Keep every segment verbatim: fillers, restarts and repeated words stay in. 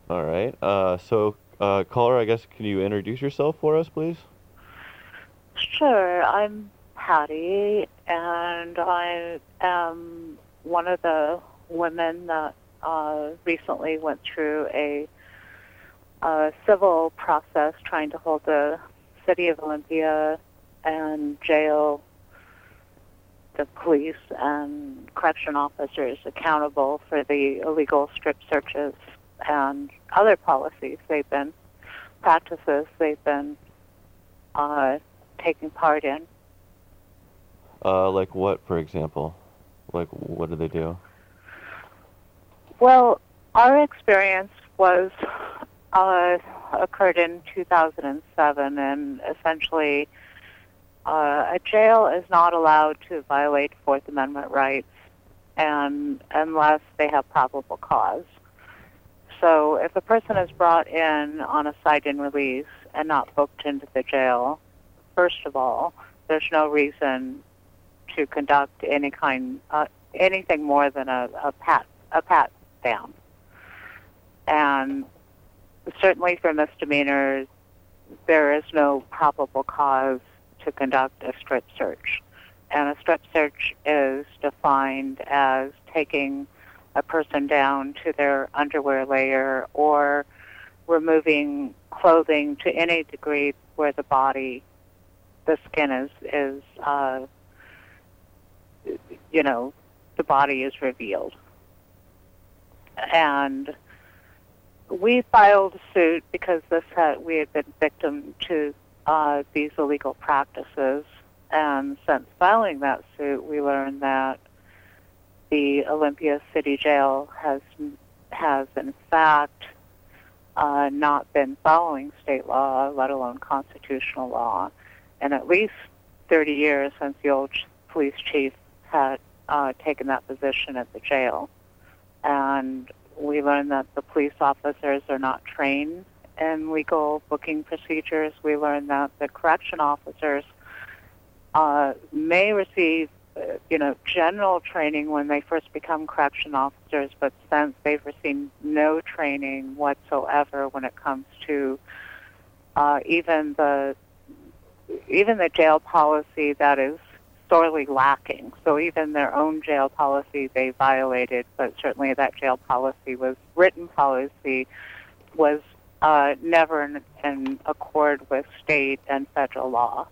All right. Uh, so, uh, caller, I guess, can you introduce yourself for us, please? Sure, I'm Patty, and I am one of the women that uh, recently went through a, a civil process trying to hold the city of Olympia and jail, the police, and correction officers accountable for the illegal strip searches and other policies they've been, practices they've been uh, taking part in. Uh, like what, for example? Like, what do they do? Well, our experience was uh, occurred in two thousand seven, and essentially, uh, a jail is not allowed to violate Fourth Amendment rights, and unless they have probable cause. So, if a person is brought in on a cite and release and not booked into the jail, first of all, there's no reason to conduct any kind, uh, anything more than a, a pat, a pat down. And certainly for misdemeanors, there is no probable cause to conduct a strip search. And a strip search is defined as taking a person down to their underwear layer or removing clothing to any degree where the body, the skin is, is uh, you know, the body is revealed. And we filed a suit because this had, we had been victim to uh, these illegal practices. And since filing that suit, we learned that the Olympia City Jail has has in fact uh, not been following state law, let alone constitutional law, in at least thirty years since the old police chief had uh, taken that position at the jail. And we learned that the police officers are not trained in legal booking procedures. We learned that the correction officers uh, may receive, uh, you know, general training when they first become correction officers, but since they've received no training whatsoever when it comes to uh, even the even the jail policy that is sorely lacking. So even their own jail policy they violated, but certainly that jail policy was written policy was uh, never in, in accord with state and federal law.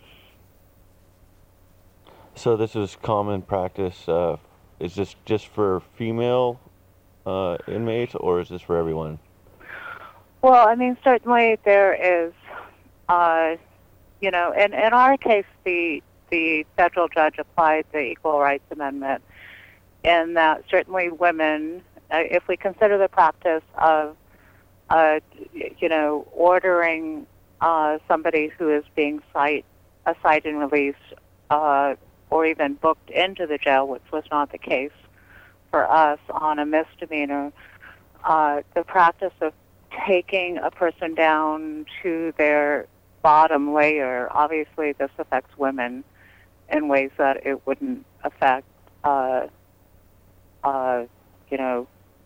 So this is common practice. Uh, is this just for female uh, inmates, or is this for everyone? Well, I mean, certainly there is, uh, you know, in, in our case, the the federal judge applied the Equal Rights Amendment, and that certainly women, uh, if we consider the practice of, uh, you know, ordering uh, somebody who is being cite, a cite and release, uh, or even booked into the jail, which was not the case for us on a misdemeanor, uh, the practice of taking a person down to their bottom layer, obviously this affects women in ways that it wouldn't affect, uh, uh, you know,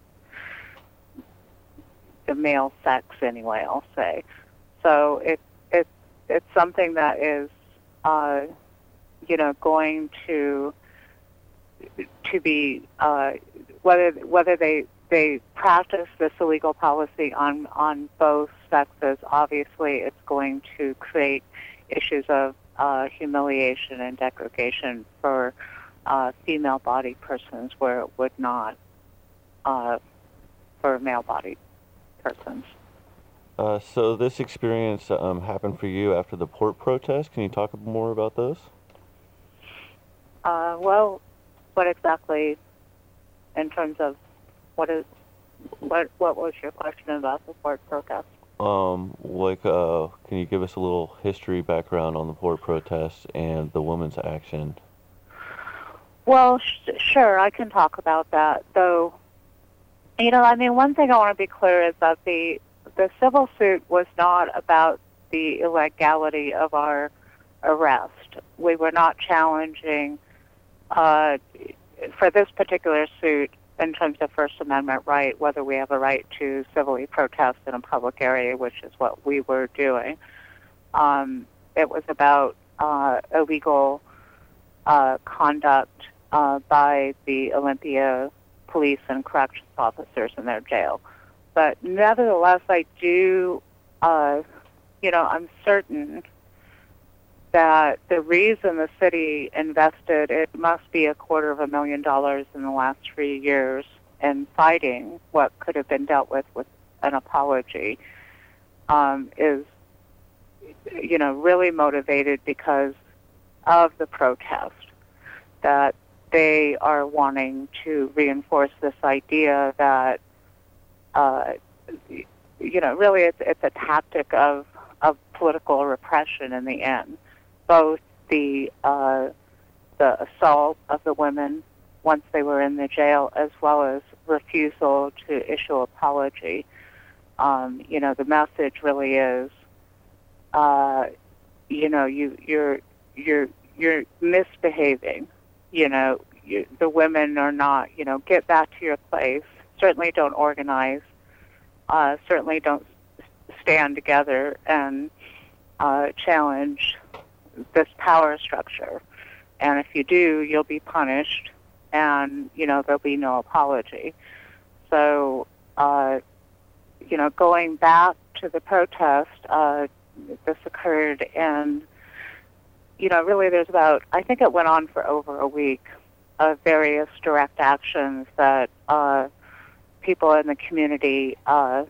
the male sex anyway, I'll say. So it, it, it's something that is, uh, you know, going to to be uh, whether whether they they practice this illegal policy on on both sexes. Obviously, it's going to create issues of uh, humiliation and degradation for uh, female-bodied persons, where it would not uh, for male-bodied persons. Uh, so this experience um, happened for you after the port protest. Can you talk more about those? Uh, well, what exactly in terms of what is what what was your question about the port protest? Um, like, uh, can you give us a little history background on the port protest and the women's action? Well, sh- sure, I can talk about that. Though, you know, I mean, one thing I want to be clear is that the the civil suit was not about the illegality of our arrest. We were not challenging uh, for this particular suit. in terms of First Amendment right, whether we have a right to civilly protest in a public area, which is what we were doing. Um, it was about uh, illegal uh, conduct uh, by the Olympia police and corrections officers in their jail. But nevertheless, I do, uh, you know, I'm certain that the reason the city invested, it must be a quarter of a million dollars in the last three years in fighting what could have been dealt with with an apology, um, is, you know, really motivated because of the protest, that they are wanting to reinforce this idea that, uh, you know, really it's, it's a tactic of, of political repression in the end. Both the uh, the assault of the women once they were in the jail, as well as refusal to issue apology. Um, you know, the message really is, uh, you know, you you're you're you're misbehaving. You know, you, the women are not. You know, get back to your place. Certainly don't organize. Uh, certainly don't stand together and uh, challenge this power structure, and if you do, you'll be punished, and you know there'll be no apology. So, uh, you know, going back to the protest, uh, this occurred in, you know, really there's about, I think it went on for over a week of various direct actions that uh, people in the community uh,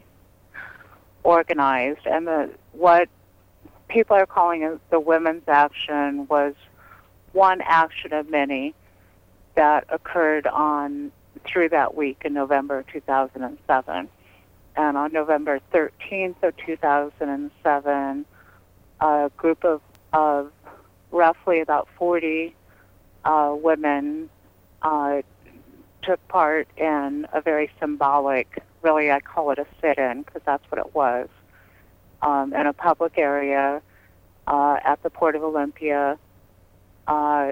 organized, and the what people are calling it the Women's Action was one action of many that occurred on through that week in November two thousand seven. And on November thirteenth of two thousand seven, a group of, of roughly about forty uh, women uh, took part in a very symbolic, really I call it a sit-in because that's what it was, Um, in a public area uh, at the Port of Olympia. Uh,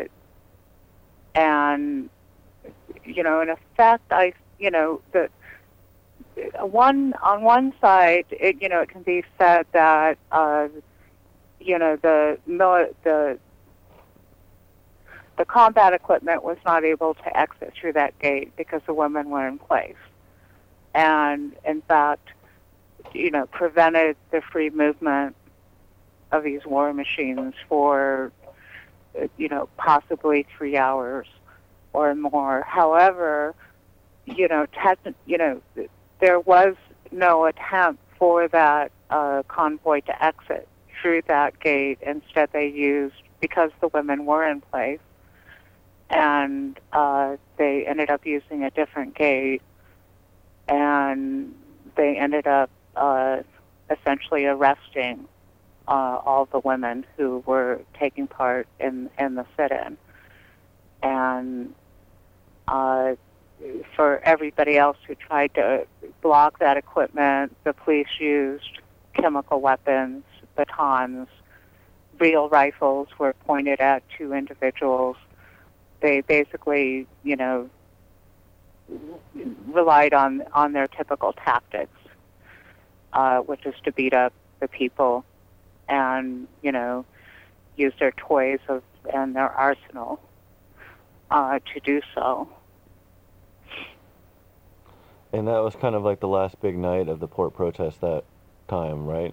and, you know, in effect, I, you know, the one on one side, it, you know, it can be said that, uh, you know, the the the combat equipment was not able to exit through that gate because the women were in place, and in fact, you know, prevented the free movement of these war machines for, you know, possibly three hours or more. However, you know, techn- you know, there was no attempt for that uh, convoy to exit through that gate. Instead, they used, because the women were in place, and uh, they ended up using a different gate, and they ended up Uh, essentially arresting uh, all the women who were taking part in, in the sit-in. And uh, for everybody else who tried to block that equipment, the police used chemical weapons, batons, real rifles were pointed at two individuals. They basically, you know, relied on, on their typical tactics. Uh, which is to beat up the people and, you know, use their toys of, and their arsenal uh, to do so. And that was kind of like the last big night of the port protest that time, right?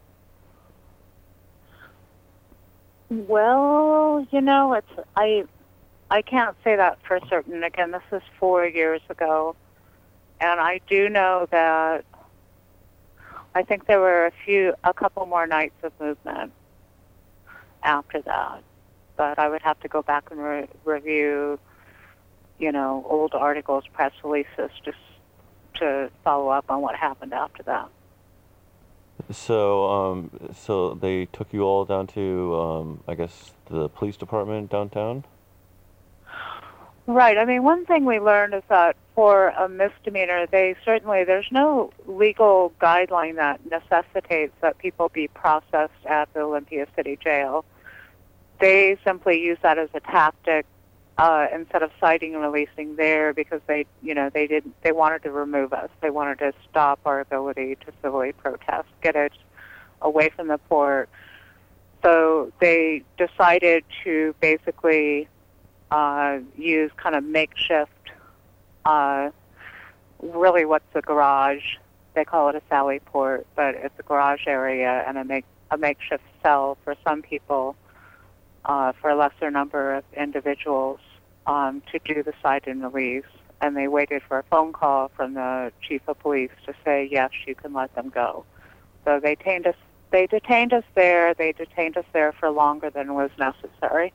Well, you know, it's I I can't say that for certain. Again, this is four years ago, and I do know that I think there were a few, a couple more nights of movement after that, but I would have to go back and re- review, you know, old articles, press releases, just to follow up on what happened after that. So, um, so they took you all down to, um, I guess, the police department downtown? Right. I mean, one thing we learned is that for a misdemeanor, they certainly, there's no legal guideline that necessitates that people be processed at the Olympia City Jail. They simply use that as a tactic uh, instead of citing and releasing there because they, you know, they didn't, they wanted to remove us. They wanted to stop our ability to civilly protest, get it away from the port. So they decided to basically uh, use kind of makeshift, uh, really what's a garage. They call it a sally port, but it's a garage area and a, make, a makeshift cell for some people, uh, for a lesser number of individuals, um, to do the cite and release. And they waited for a phone call from the chief of police to say, yes, you can let them go. So they detained us, they detained us there. They detained us there for longer than was necessary.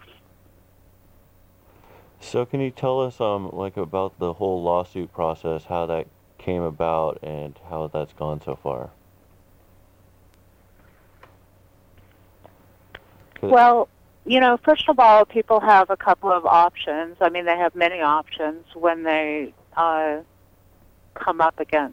So can you tell us um like about the whole lawsuit process, how that came about and how that's gone so far? Well, you know, first of all, people have a couple of options. I mean, they have many options when they uh, come up against,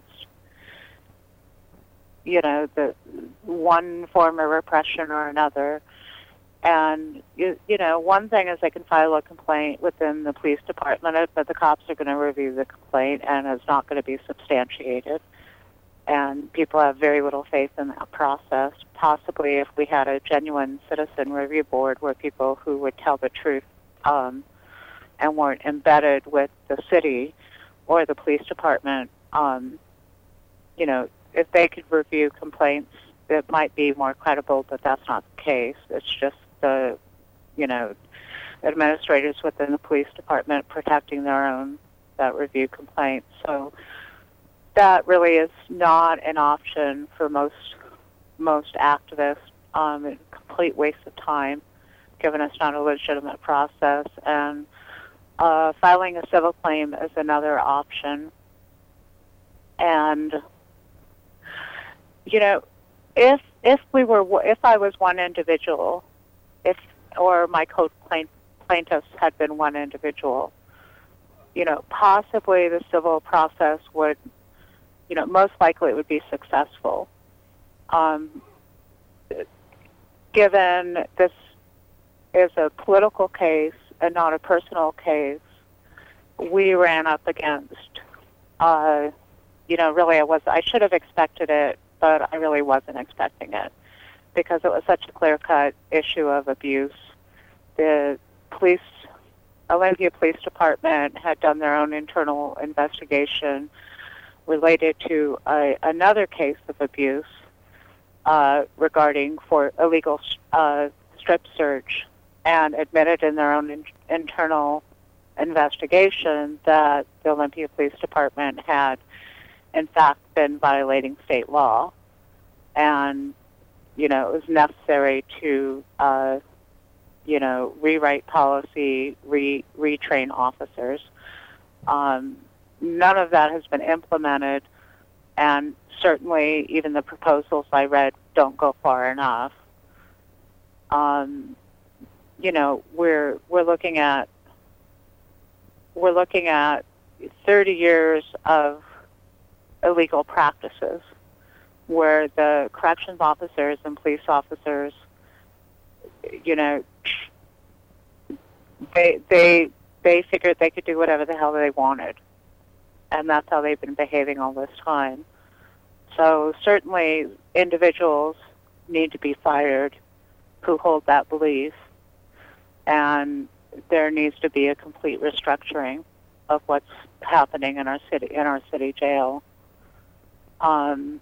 you know, the one form of repression or another. And, you, you know, one thing is they can file a complaint within the police department, but the cops are going to review the complaint and it's not going to be substantiated. And people have very little faith in that process. Possibly if we had a genuine citizen review board where people who would tell the truth um, and weren't embedded with the city or the police department, um, you know, if they could review complaints, it might be more credible, but that's not the case. It's just the, you know, administrators within the police department protecting their own that review complaints. So that really is not an option for most most activists. Um, a complete waste of time, given it's not a legitimate process. And uh, filing a civil claim is another option. And you know, if if we were if I was one individual, if or my co-plaintiffs had been one individual, you know, possibly the civil process would, you know, most likely it would be successful. Um, given this is a political case and not a personal case, we ran up against, uh, you know, really I was, I should have expected it, but I really wasn't expecting it because it was such a clear-cut issue of abuse. The police, Olympia Police Department had done their own internal investigation related to a, another case of abuse uh, regarding for illegal uh, strip search, and admitted in their own in, internal investigation that the Olympia Police Department had, in fact, been violating state law, and you know it was necessary to uh, you know rewrite policy, re retrain officers. Um, None of that has been implemented, and certainly even the proposals I read don't go far enough. Um, you know, we're we're looking at we're looking at thirty years of illegal practices, where the corrections officers and police officers, you know, they they they figured they could do whatever the hell they wanted. And that's how they've been behaving all this time. So certainly individuals need to be fired who hold that belief, and there needs to be a complete restructuring of what's happening in our city in our city jail. Um,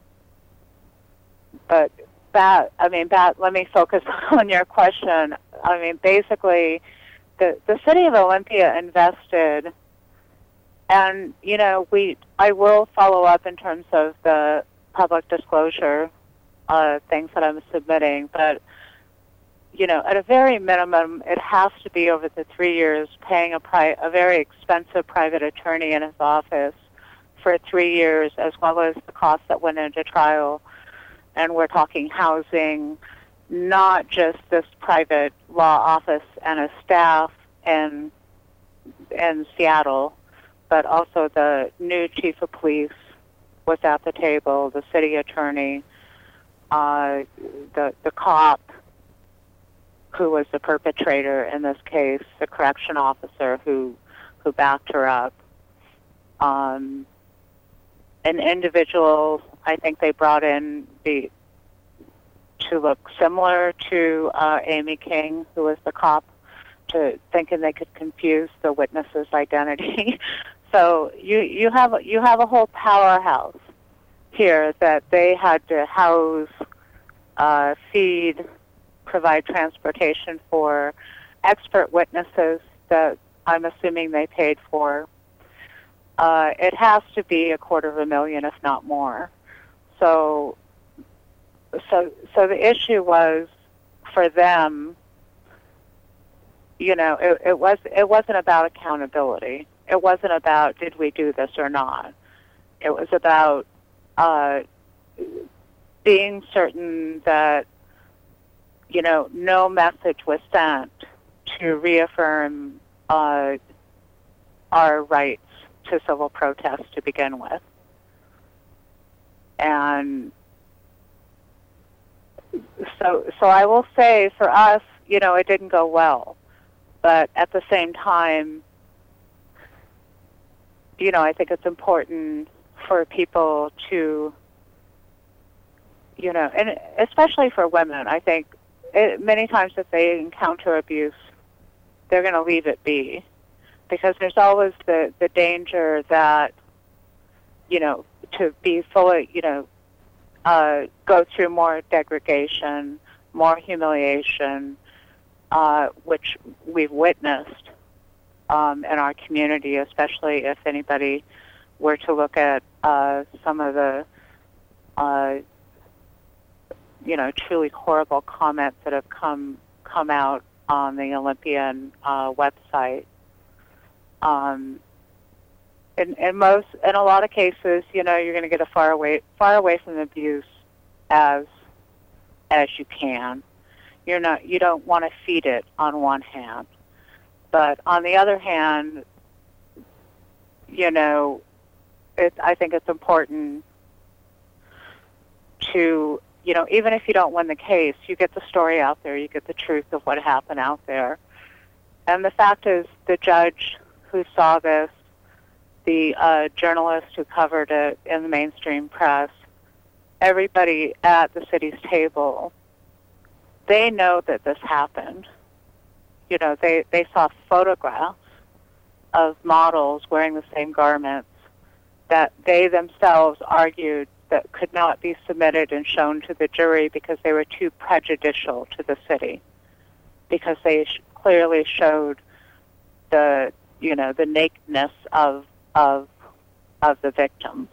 but that, I mean, that. Let me focus on your question. I mean, basically, the the city of Olympia invested. And, you know, we I will follow up in terms of the public disclosure uh, things that I'm submitting. But, you know, at a very minimum, it has to be over the three years paying a, pri- a very expensive private attorney in his office for three years, as well as the costs that went into trial. And we're talking housing, not just this private law office and a staff in, in Seattle, but also the new chief of police was at the table, the city attorney, uh, the the cop, who was the perpetrator in this case, the correction officer who who backed her up. Um, an individual, I think they brought in the to look similar to uh, Amy King, who was the cop, to thinking they could confuse the witness's identity. So you you have you have a whole powerhouse here that they had to house, uh, feed, provide transportation for, expert witnesses that I'm assuming they paid for. Uh, it has to be a quarter of a million, if not more. So, so, so the issue was for them. You know, it, it was it wasn't about accountability. It wasn't about did we do this or not. It was about uh, being certain that, you know, no message was sent to reaffirm uh, our rights to civil protest to begin with. And so, so I will say for us, you know, it didn't go well. But at the same time, you know, I think it's important for people to, you know, and especially for women, I think it, many times if they encounter abuse, they're going to leave it be. Because there's always the, the danger that, you know, to be fully, you know, uh, go through more degradation, more humiliation, uh, which we've witnessed um, in our community, especially if anybody were to look at uh, some of the, uh, you know, truly horrible comments that have come come out on the Olympian uh, website. Um, in, in most, in a lot of cases, you know, you're going to get as far away, far away from the abuse as as you can. You're not, you don't want to feed it on one hand, but on the other hand, you know, it, I think it's important to, you know, even if you don't win the case, you get the story out there, you get the truth of what happened out there. And the fact is, the judge who saw this, the uh, journalist who covered it in the mainstream press, everybody at the city's table, they know that this happened. You know, they, they saw photographs of models wearing the same garments that they themselves argued that could not be submitted and shown to the jury because they were too prejudicial to the city, because they sh- clearly showed the, you know, the nakedness of of of the victims.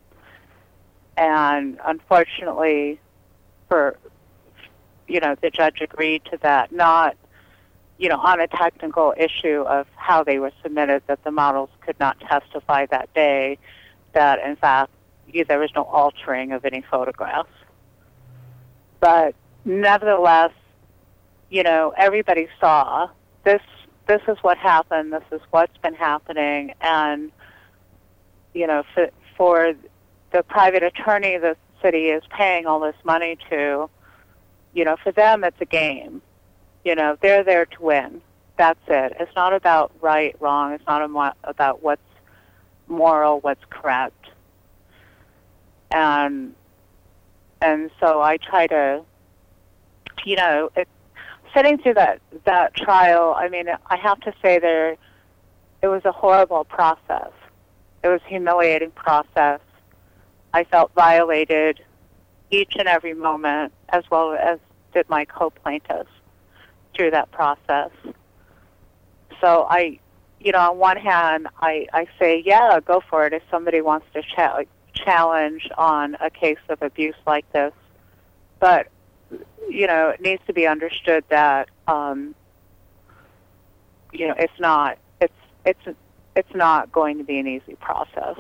And unfortunately, for you know, the judge agreed to that, not, you know, on a technical issue of how they were submitted, that the models could not testify that day, that in fact there was no altering of any photographs. But nevertheless, you know, everybody saw this. This is what happened. This is what's been happening. And, you know, for, for the private attorney the city is paying all this money to, you know, for them it's a game. You know, they're there to win. That's it. It's not about right, wrong. It's not about what's moral, what's correct. And and so I try to, you know, it, sitting through that, that trial, I mean, I have to say there, it was a horrible process. It was a humiliating process. I felt violated each and every moment, as well as did my co-plaintiffs through that process. So I, you know, on one hand, I, I say, yeah, go for it if somebody wants to cha- challenge on a case of abuse like this. But, you know, it needs to be understood that, um, you know, it's not, it's, it's, it's not going to be an easy process.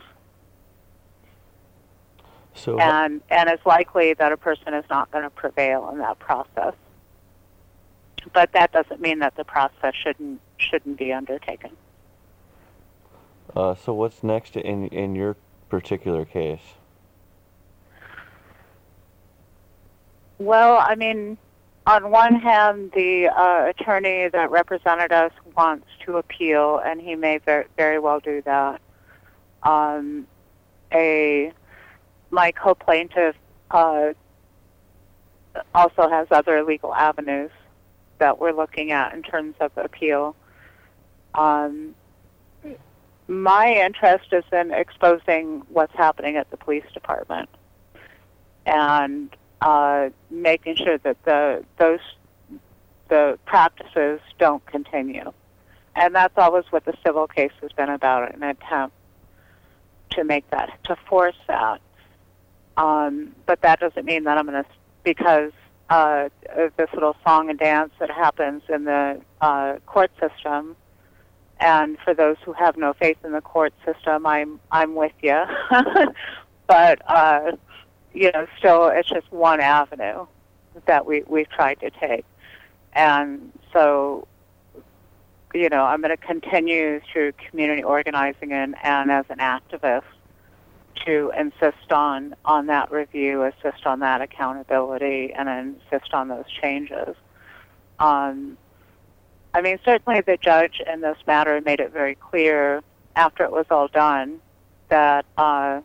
So, and and it's likely that a person is not going to prevail in that process. But that doesn't mean that the process shouldn't shouldn't be undertaken. Uh, so what's next in in your particular case? Well, I mean, on one hand, the uh, attorney that represented us wants to appeal, and he may very, very well do that. Um, a my co-plaintiff uh, also has other legal avenues that we're looking at in terms of appeal. Um, my interest is in exposing what's happening at the police department and uh, making sure that the those the practices don't continue. And that's always what the civil case has been about, an attempt to make that, to force that. Um, but that doesn't mean that I'm going to, because uh, of this little song and dance that happens in the uh, court system. And for those who have no faith in the court system, I'm I'm with you. But uh, you know, still, it's just one avenue that we we've tried to take. And so, you know, I'm going to continue through community organizing and, and as an activist to insist on, on that review, insist on that accountability, and insist on those changes. Um, I mean, certainly the judge in this matter made it very clear after it was all done that, uh,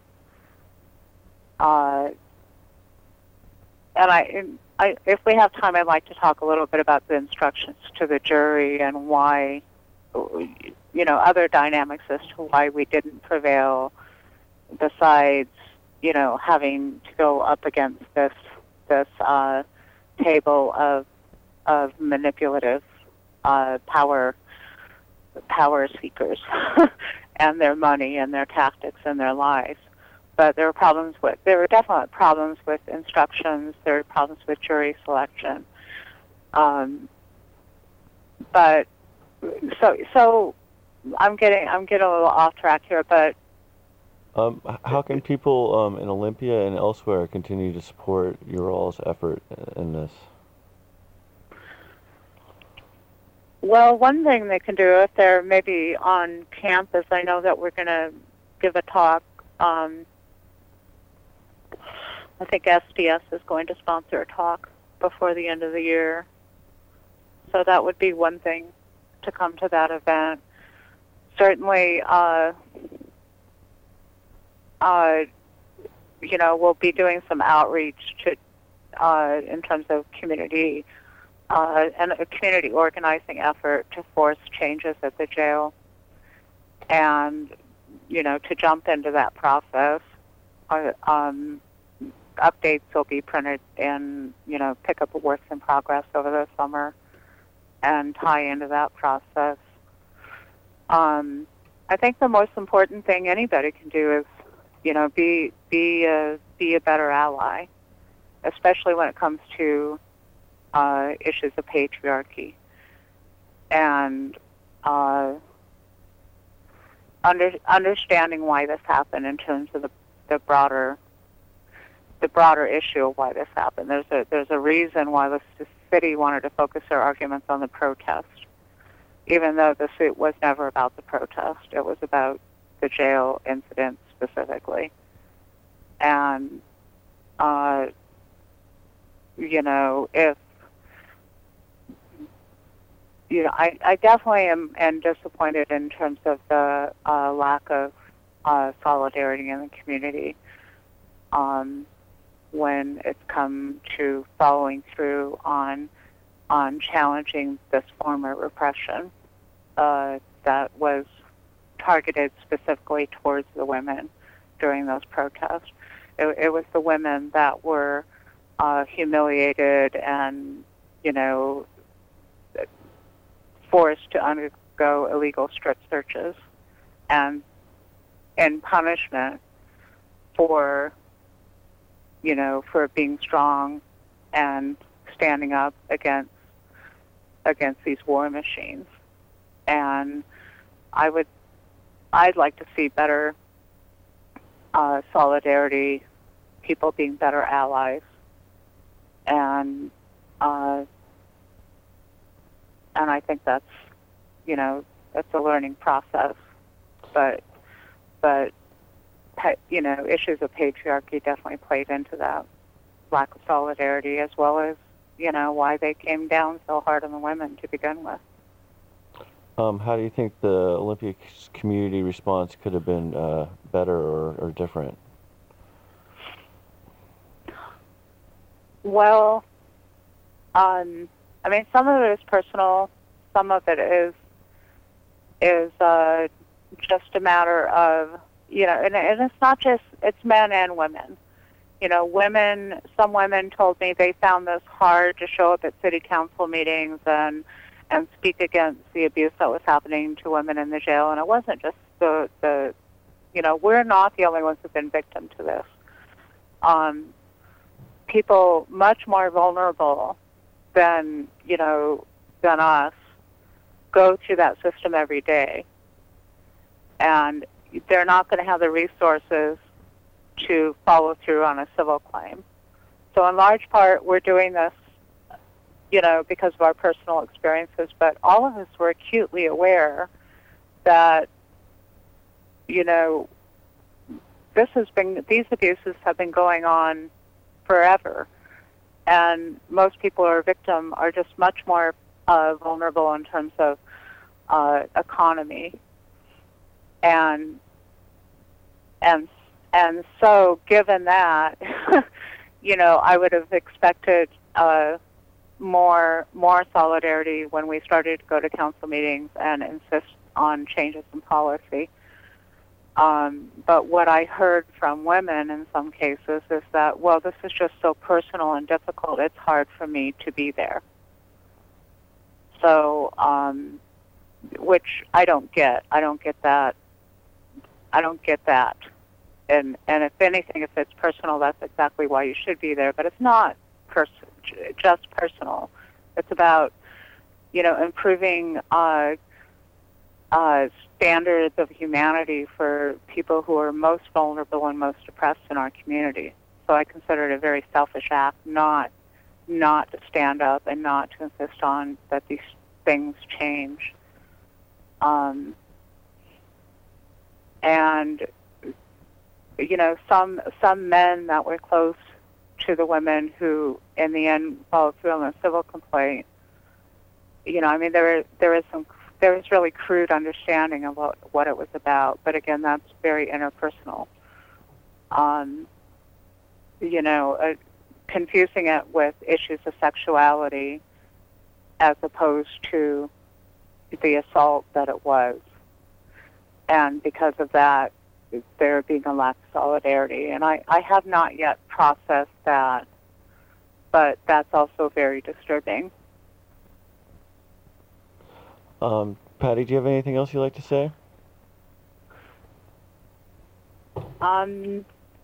uh, and I, I, if we have time, I'd like to talk a little bit about the instructions to the jury and why, you know, other dynamics as to why we didn't prevail, besides, you know, having to go up against this this uh, table of of manipulative uh, power power seekers and their money and their tactics and their lies. But there were problems with there were definite problems with instructions. There were problems with jury selection. Um, but so so I'm getting I'm getting a little off track here, but. Um, how can people um, in Olympia and elsewhere continue to support your all's effort in this? Well, one thing they can do if they're maybe on campus, I know that we're going to give a talk. Um, I think S D S is going to sponsor a talk before the end of the year. So that would be one thing to come to that event. Certainly, uh, Uh, you know, we'll be doing some outreach to, uh, in terms of community uh, and a community organizing effort to force changes at the jail, and you know, to jump into that process. Uh, um, updates will be printed and you know, pick up works in progress over the summer and tie into that process. Um, I think the most important thing anybody can do is, you know, be be a be a better ally, especially when it comes to uh, issues of patriarchy, and uh, under, understanding why this happened in terms of the, the broader the broader issue of why this happened. There's a there's a reason why the, the city wanted to focus their arguments on the protest, even though the suit was never about the protest. It was about the jail incident specifically. And, uh, you know, if, you know, I, I definitely am, am disappointed in terms of the uh, lack of uh, solidarity in the community um, when it's come to following through on on challenging this form of repression uh, that was targeted specifically towards the women during those protests. It, it was the women that were uh, humiliated and, you know, forced to undergo illegal strip searches, and in punishment for, you know, for being strong and standing up against against these war machines. And I would I'd like to see better uh, solidarity, people being better allies, and uh, and I think that's, you know, that's a learning process. But but you know, issues of patriarchy definitely played into that lack of solidarity, as well as you know, why they came down so hard on the women to begin with. Um, how do you think the Olympics community response could have been uh, better or, or different? Well, um, I mean, some of it is personal. Some of it is is uh, just a matter of, you know, and, and it's not just, it's men and women. You know, women, some women told me they found this hard to show up at city council meetings and and speak against the abuse that was happening to women in the jail. And it wasn't just the, the you know, we're not the only ones who've been victim to this. Um, people much more vulnerable than, you know, than us go through that system every day. And they're not going to have the resources to follow through on a civil claim. So in large part, we're doing this, you know, because of our personal experiences, but all of us were acutely aware that, you know, this has been, these abuses have been going on forever. And most people who are victim are just much more uh, vulnerable in terms of uh, economy. And, and, and so given that, you know, I would have expected uh, more more solidarity when we started to go to council meetings and insist on changes in policy. Um, but what I heard from women in some cases is that, well, this is just so personal and difficult, it's hard for me to be there. So, um, which I don't get. I don't get that. I don't get that. And and if anything, if it's personal, that's exactly why you should be there. But it's not pers- just personal. It's about, you know, improving uh, uh, standards of humanity for people who are most vulnerable and most oppressed in our community. So I consider it a very selfish act not not to stand up and not to insist on that these things change. Um, and you know, some some men that were close to the women who, in the end, followed through on a civil complaint. You know, I mean, there there is some there is really crude understanding of what, what it was about, but again, that's very interpersonal. Um, you know, uh, confusing it with issues of sexuality as opposed to the assault that it was, and because of that, there being a lack of solidarity. And I, I have not yet processed that, but that's also very disturbing. Um, Patty, do you have anything else you'd like to say? Um,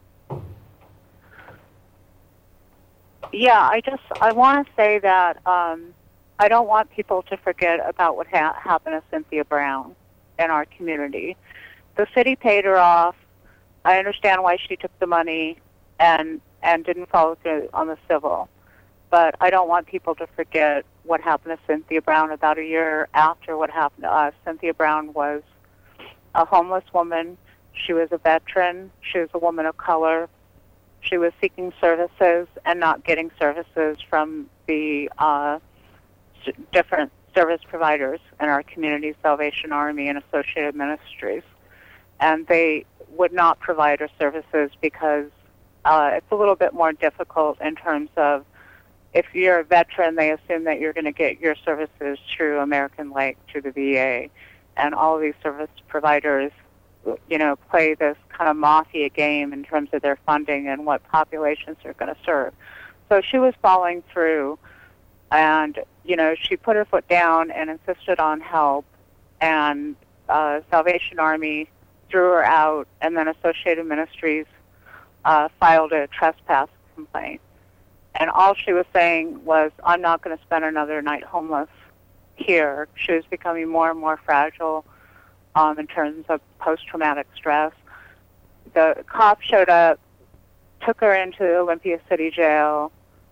yeah, I just, I want to say that um, I don't want people to forget about what ha- happened to Cynthia Brown in our community. The city paid her off. I understand why she took the money and and didn't follow through on the civil. But I don't want people to forget what happened to Cynthia Brown about a year after what happened to us. Cynthia Brown was a homeless woman. She was a veteran. She was a woman of color. She was seeking services and not getting services from the uh, different service providers in our community, Salvation Army and Associated Ministries. And they would not provide her services because uh, it's a little bit more difficult in terms of if you're a veteran, they assume that you're going to get your services through American Lake, through the V A. And all of these service providers, you know, play this kind of mafia game in terms of their funding and what populations they're going to serve. So she was following through, and, you know, she put her foot down and insisted on help, and uh, Salvation Army threw her out, and then Associated Ministries uh, filed a trespass complaint. And all she was saying was, I'm not going to spend another night homeless here. She was becoming more and more fragile um, in terms of post-traumatic stress. The cops showed up, took her into the Olympia City Jail.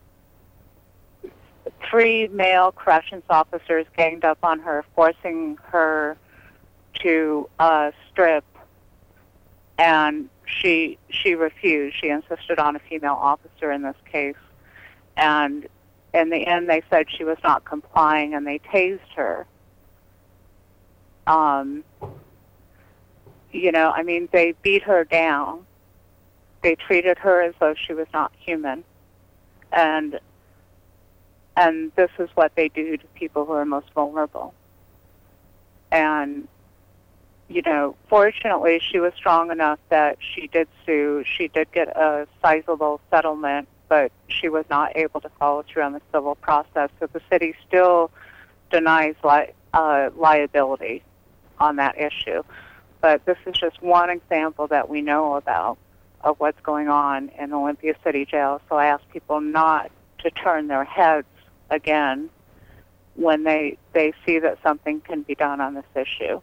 Three male corrections officers ganged up on her, forcing her to uh, strip. And she she refused. She insisted on a female officer in this case. And in the end, they said she was not complying, and they tased her. Um, you know, I mean, they beat her down. They treated her as though she was not human. And and this is what they do to people who are most vulnerable. And, you know, fortunately, she was strong enough that she did sue. She did get a sizable settlement, but she was not able to follow through on the civil process. So the city still denies li- uh, liability on that issue. But this is just one example that we know about of what's going on in Olympia City Jail. So I ask people not to turn their heads again when they, they see that something can be done on this issue.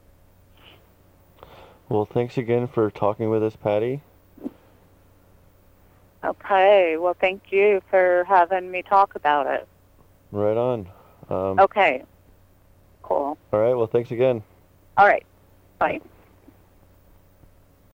Well, thanks again for talking with us, Patty. Okay. Well, thank you for having me talk about it. Right on. Um, Okay. Cool. All right. Well, thanks again. All right. Bye.